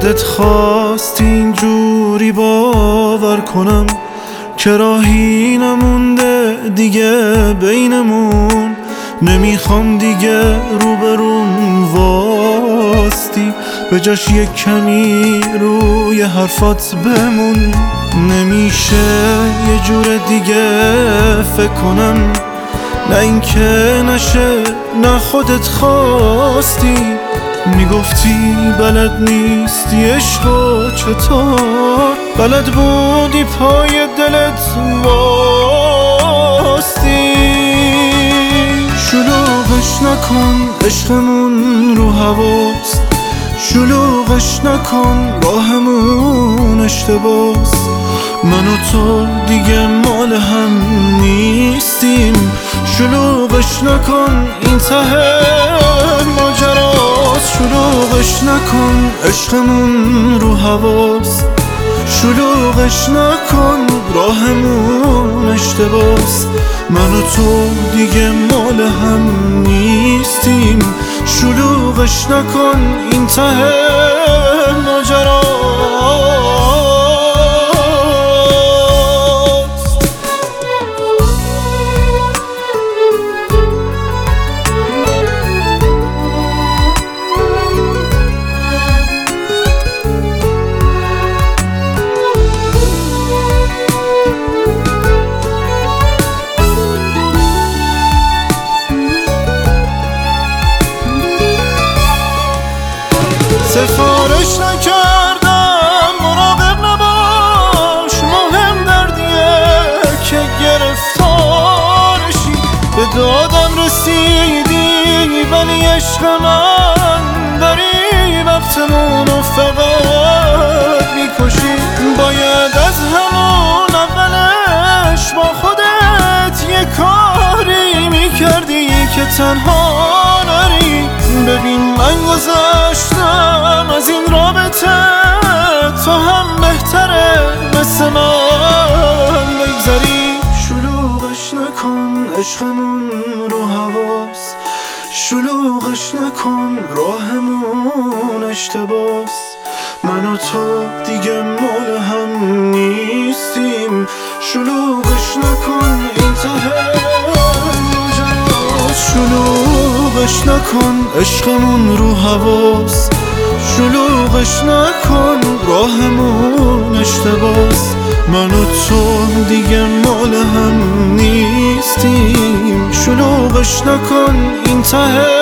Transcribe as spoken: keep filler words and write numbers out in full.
خودت خواستی اینجوری باور کنم که راهی نمونده دیگه بینمون. نمیخوام دیگه روبرون واستی، به جاش یک کمی روی حرفات بمون. نمیشه یه جور دیگه فکر کنم، نه اینکه نشه نه خودت خواستی. میگفتی بلد نیستی عشقو چطور، بلد بودی پای دلت واستی. شلوغش نکن عشقمون رو هواست، شلوغش نکن راهمون اشتباس. من و تو دیگه مال هم نیستیم، شلوغش نکن این ته ماجراست. شلوغش نکن عشقمون رو هواست، شلوغش نکن راهمون اشتباس. من و تو دیگه مال هم نیستیم، شلوغش نکن این ته ماجراست. سفارش نکردم مراقب نباش، مهم دردیه که گرفتارشی. به دادم رسیدی ولی عشق من داری وقتمونو فقط میکشی. باید از همون اولش با خودت یه کاری میکردی که تنها نری. ببین من گذاشتم از این رابطه، تو هم بهتره مثل من بگذری. شلوغش نکن عشقمون رو هواست، شلوغش نکن راهمون اشتباس. من و تو دیگه مال هم نیستیم، شلوغش نکن این ته ماجراست. شلوغش نکن عشقمون رو هواست، شلوغش نکن راهمون اشتباس. من و تو دیگه مال هم نیستیم، شلوغش نکن این ته